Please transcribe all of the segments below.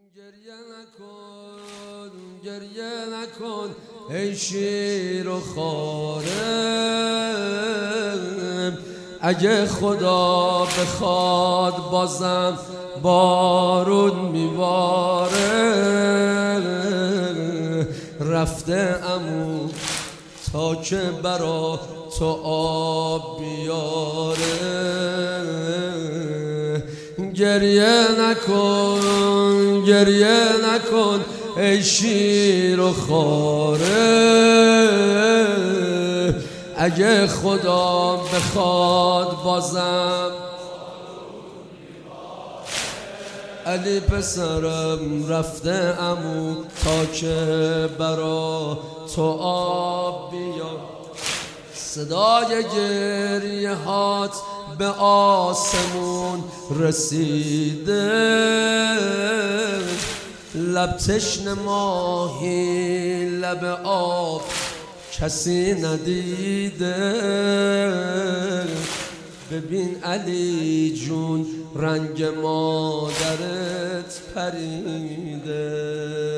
گریه نکن گریه نکن ای شیر و خارم، اگه خدا بخواد بازم بارون میباره. رفته عمو تا که برا تو آب بیاره. گریه نکن گریه نکن ای شیر و خاره، اگه خدا بخواد بازم علی پسرم رفته عمو تا که برا تو آب بیاد. صدای گریه هات به آسمون رسیده، لب تشنه ماهی لب آب کسی ندیده. ببین علی جون رنگ مادرت پریده،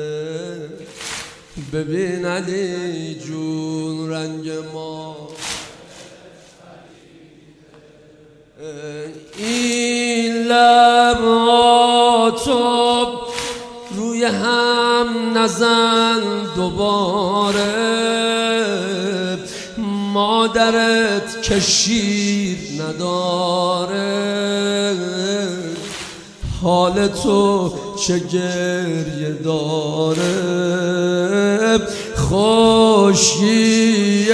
ببین علی جون رنگ مادرت پریده. این لباتو روی هم نزن دوباره، مادرت که شیر نداره. حال تو چه گریه داره، خشکی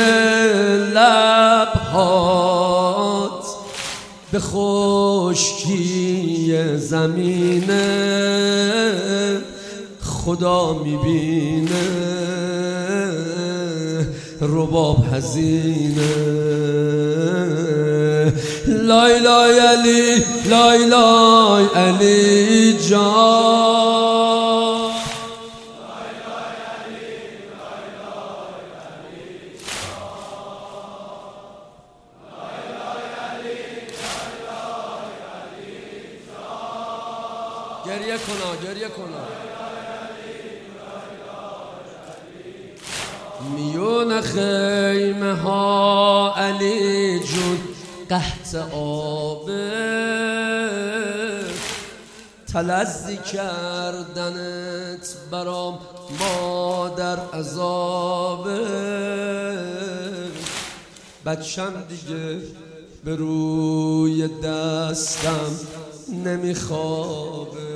لبهات به خشکی زمینه خدا میبینه. رباب حزینه لای لای علی لای لای علی جان، لای لای علی لای لای علی جان، لای لای علی لای لای علی جان. گریه کنا گریه کنا میون خیمه ها علی جون قحط آبه، تلذی کردنت برام مادر عذابه. بچم دیگه به روی دستم نمیخوابه،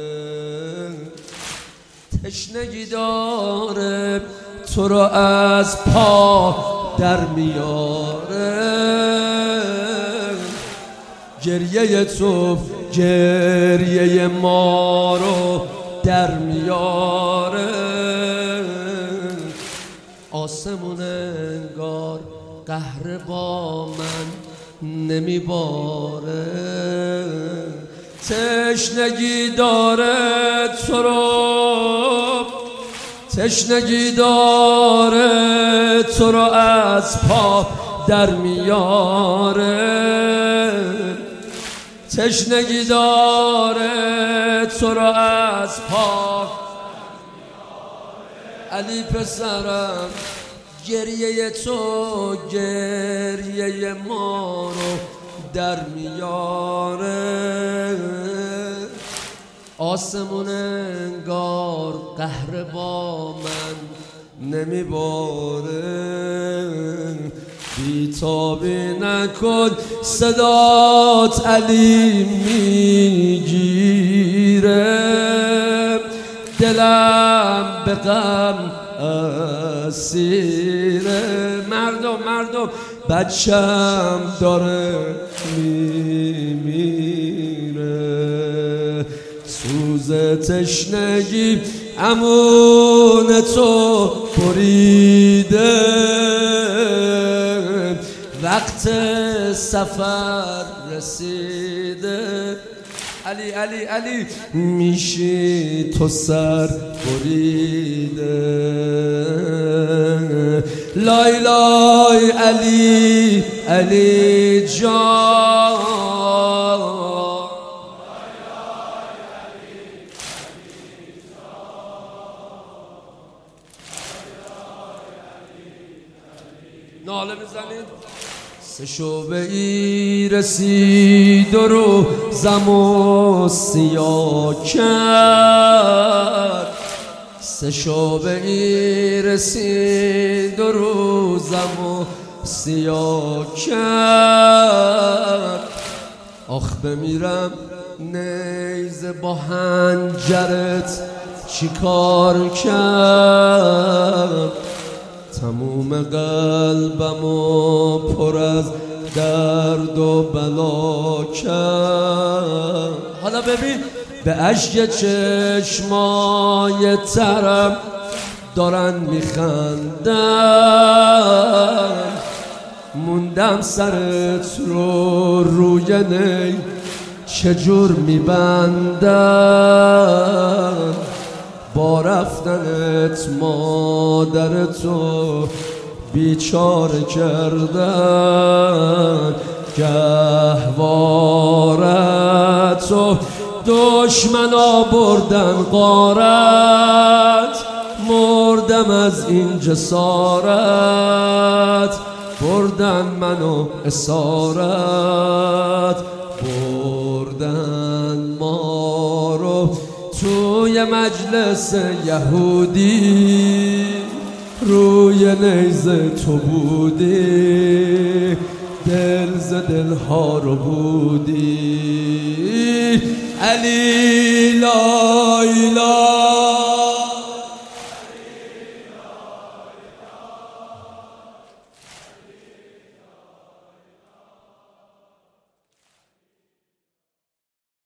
تشنگی داره تو رو از پا در میاره. گریه تو گریه ما رو در میاره. آسمون انگار قهر با من نمیباره، تشنگی داره تو رو، تشنگی داره تو رو از پا در میاره. تشنگی داره تو رو از پا. علی پسرم گریه تو گریه ما رو در میاره. آسمون انگار قهر با من نمیباره. بیتابی نکن صدات علی میگیره، دلم به غم اسیره. مردم بچم داره میمیره. سوز تشنگی امون تو بریده، وقت سفر رسیده. علی علی علی میشی تو سر بریده. لای لای علی علی جان، ناله بزنید. سه شعبه ای رسید و روزم و سیاه کرد. سه شعبه ای رسید و روزم و سیاه کرد. آخ بمیرم نیزه با حنجرت چی کار کرد. تموم قلبمو پر از درد و بلا کرد. حالا ببین به اشک چشمای ترم دارن میخندن. موندم سرت رو روی نی چجور میبندن. با رفتنت مادرتو بیچاره کردن. گهوارتو دشمنا بردن غارت. مردم از این جسارت بردن منو اسارت. بردن ما رو توی مجلس یهودی. روی نیزه تو بودی دل ز دلها رو بودی. علی لا اله